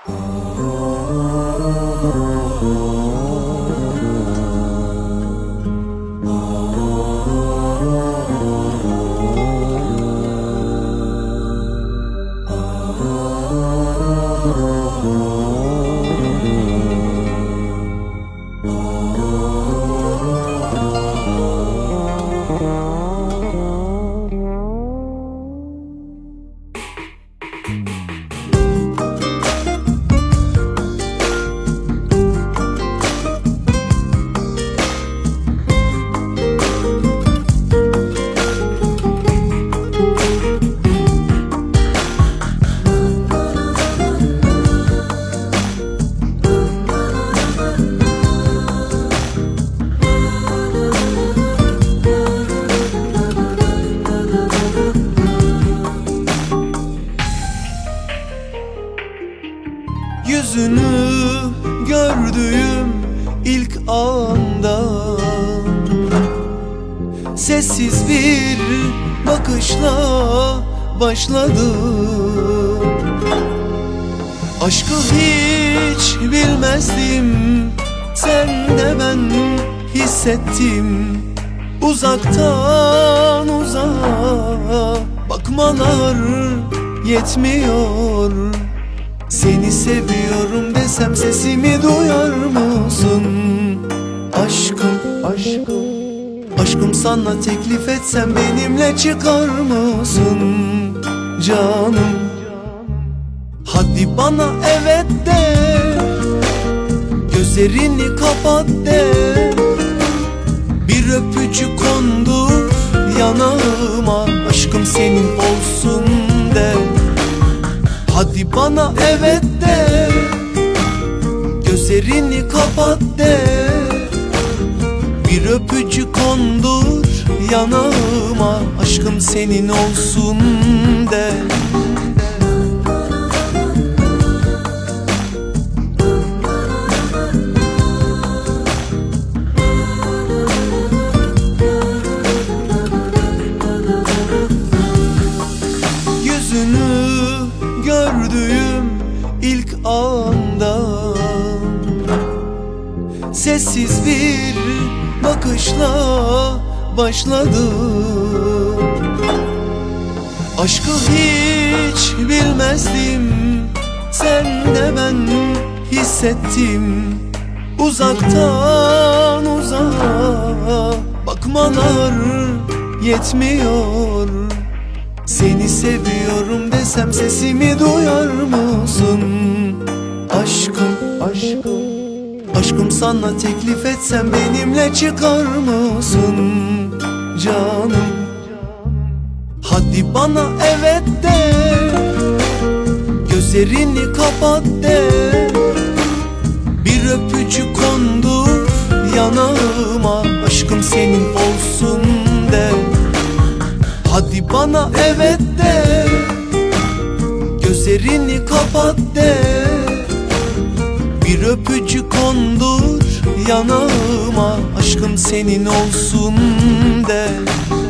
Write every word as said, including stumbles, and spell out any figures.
Yüzünü gördüğüm ilk anda sessiz bir bakışla başladı. Aşkı hiç bilmezdim, sen de ben hissettim. Uzaktan uzağa bakmalar yetmiyor. Seni seviyorum desem sesimi duyar mısın? Aşkım, aşkım, aşkım sana teklif etsem benimle çıkar mısın? Canım, hadi bana evet de, gözlerini kapat de, bir öpücük kondur yanağıma, aşkım senin olsun de. Hadi bana evet de, gözlerini kapat de, bir öpücük kondur yanağıma, aşkım senin olsun de. Yüzünü gördüğüm ilk anda sessiz bir bakışla başladı. Aşkı hiç bilmezdim, sen de ben hissettim. Uzaktan uzağa bakmalar yetmiyor. Seni seviyorum desem sesimi duyar mısın? Aşkım, aşkım, aşkım sana teklif etsem benimle çıkar mısın? Canım, hadi bana evet de, gözlerini kapat de, bir öpücük kondur yanağıma, aşkım senin olsun de. Hadi bana evet de, gözlerini kapat de, bir öpücük kondur yanağıma, aşkım senin olsun de.